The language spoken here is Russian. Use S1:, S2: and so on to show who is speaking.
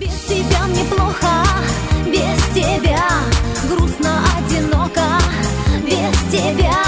S1: Без тебя мне плохо, без тебя грустно, одиноко, без тебя.